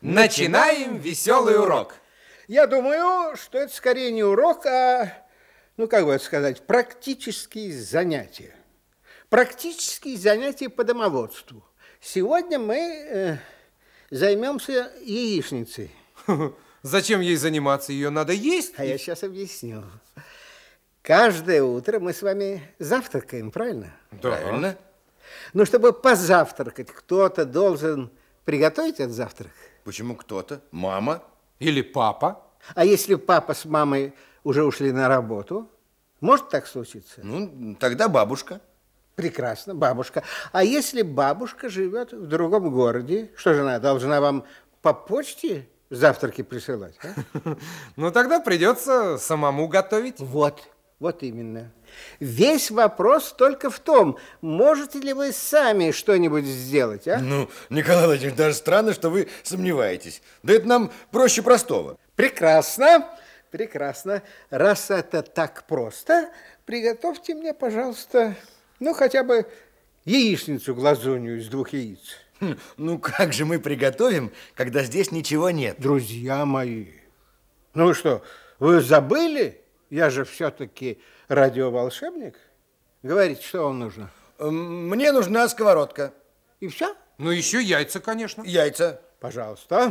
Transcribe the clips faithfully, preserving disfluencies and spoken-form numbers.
Начинаем веселый урок. Я думаю, что это скорее не урок, а, ну, как бы это сказать, практические занятия. Практические занятия по домоводству. Сегодня мы э, займемся яичницей. Зачем ей заниматься? Ее надо есть. А я сейчас объясню. Каждое утро мы с вами завтракаем, правильно? Да. Правильно. Но чтобы позавтракать, кто-то должен приготовить этот завтрак. Почему кто-то? Мама? Или папа? А если папа с мамой уже ушли на работу, может так случиться? Ну, тогда бабушка. Прекрасно, бабушка. А если бабушка живет в другом городе, что же она должна вам по почте завтраки присылать? А? Ну, тогда придется самому готовить. Вот, вот именно. Весь вопрос только в том, можете ли вы сами что-нибудь сделать, а? Ну, Николай Владимирович, даже странно, что вы сомневаетесь. Да это нам проще простого. Прекрасно, прекрасно. Раз это так просто, приготовьте мне, пожалуйста, ну, хотя бы яичницу-глазунью из двух яиц. Хм, ну, как же мы приготовим, когда здесь ничего нет? Друзья мои, ну что, вы забыли? Я же все-таки радиоволшебник. Говорите, что вам нужно? Мне нужна сковородка. И все? Ну, еще яйца, конечно. Яйца. Пожалуйста.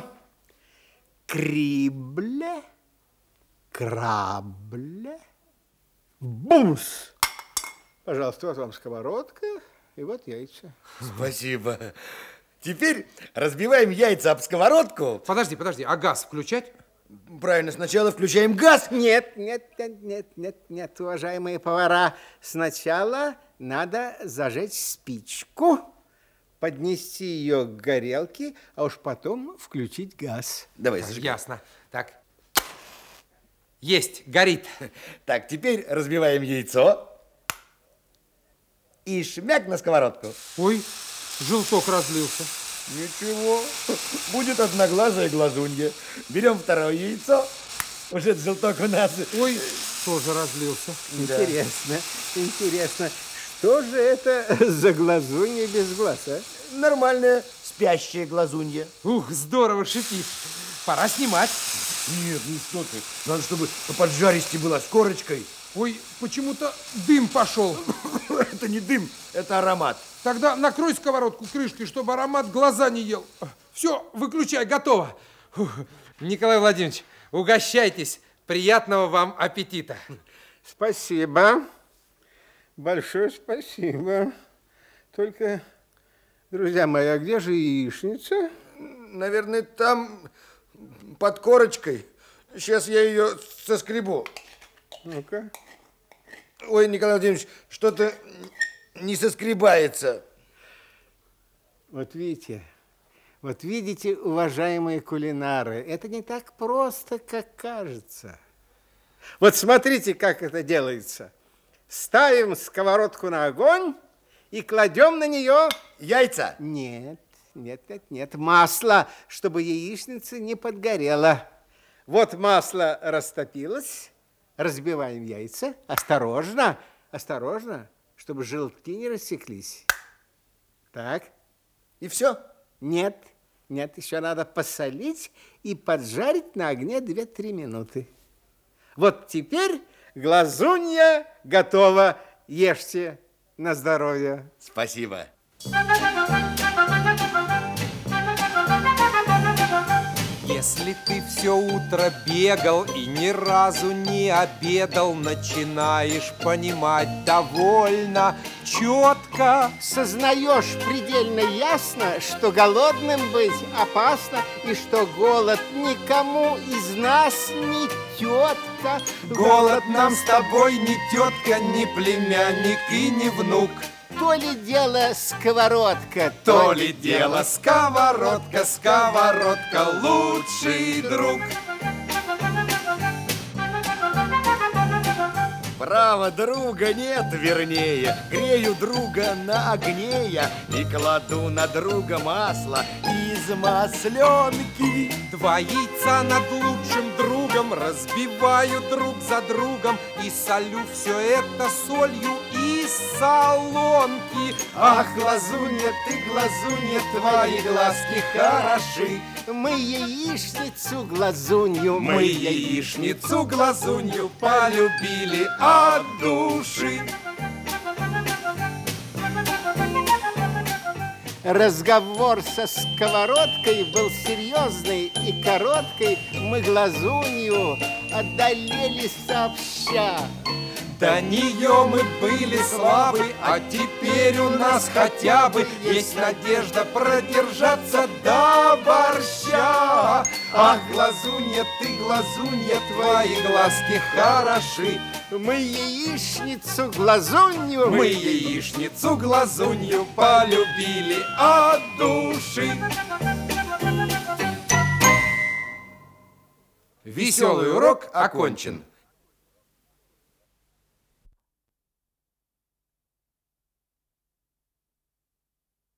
Крибле, крабле, бумс. Пожалуйста, вот вам сковородка и вот яйца. Спасибо. Теперь разбиваем яйца об сковородку. Подожди, подожди, а газ включать? Правильно, сначала включаем газ. Нет, нет, нет, нет, нет, нет, уважаемые повара. Сначала надо зажечь спичку, поднести ее к горелке, а уж потом включить газ. Давай, Так, зажигай. ясно. Так. Есть, горит. Так, теперь разбиваем яйцо. И шмяк на сковородку. Ой, желток разлился. Ничего, будет одноглазая глазунья. Берем второе яйцо. Уже желток у нас. Ой, тоже разлился. Интересно, да. Интересно, что же это за глазунья без глаз, а? Нормальная спящая глазунья. Ух, здорово шипит. Пора снимать. Нет, ну что ты. Надо, чтобы поджаристей была с корочкой. Ой, почему-то дым пошел. Это не дым, это аромат. Тогда накрой сковородку крышкой, чтобы аромат глаза не ел. Все, выключай, готово. Фух. Николай Владимирович, угощайтесь. Приятного вам аппетита. Спасибо. Большое спасибо. Только, друзья мои, а где же яичница? Наверное, там под корочкой. Сейчас я ее соскребу. Ну-ка. Ой, Николай Владимирович, что-то не соскребается. Вот видите, вот видите, уважаемые кулинары, это не так просто, как кажется. Вот смотрите, как это делается. Ставим сковородку на огонь и кладем на нее... Яйца? Нет, нет, нет, нет, масло, чтобы яичница не подгорела. Вот масло растопилось. Разбиваем яйца. Осторожно, осторожно, чтобы желтки не рассеклись. Так. И все? Нет, нет, еще надо посолить и поджарить на огне две-три минуты. Вот теперь глазунья готова. Ешьте на здоровье. Спасибо. Если ты все утро бегал и ни разу не обедал, начинаешь понимать довольно четко. Сознаешь предельно ясно, что голодным быть опасно, и что голод никому из нас не тетка. Голод нам с тобой не тетка, не племянник и не внук. То ли дело сковородка, То ли дело сковородка, сковородка лучший друг. Право, друга нет вернее. Грею друга на огне я и кладу на друга масло из масленки. Два яйца над лучшим другом разбиваю друг за другом и солю все это солью из солонки. Ах, глазунья, ты, глазунья, твои глазки хороши. Мы яичницу глазунью, Мы яичницу глазунью полюбили от души. Разговор со сковородкой был серьезный и короткий. Мы глазунью одолели сообща. До нее мы были слабы, а теперь у нас хотя бы есть надежда продержаться до борща. Ах, глазунья ты, глазунья, твои глазки хороши. Мы яичницу глазунью, Мы яичницу глазунью полюбили от души. Веселый урок окончен.